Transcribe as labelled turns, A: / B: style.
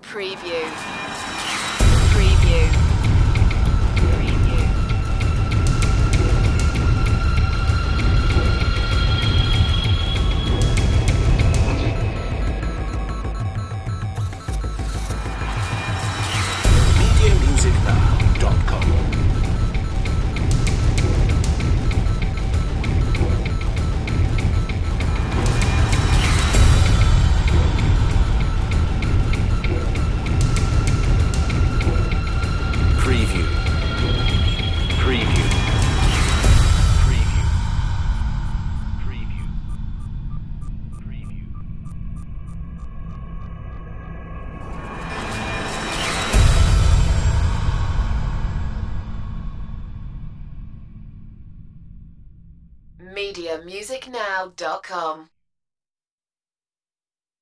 A: Preview. Preview. Preview.
B: MediaMusicNow.com. Preview. Preview. Preview. Preview. Preview.
A: MediaMusicNow.com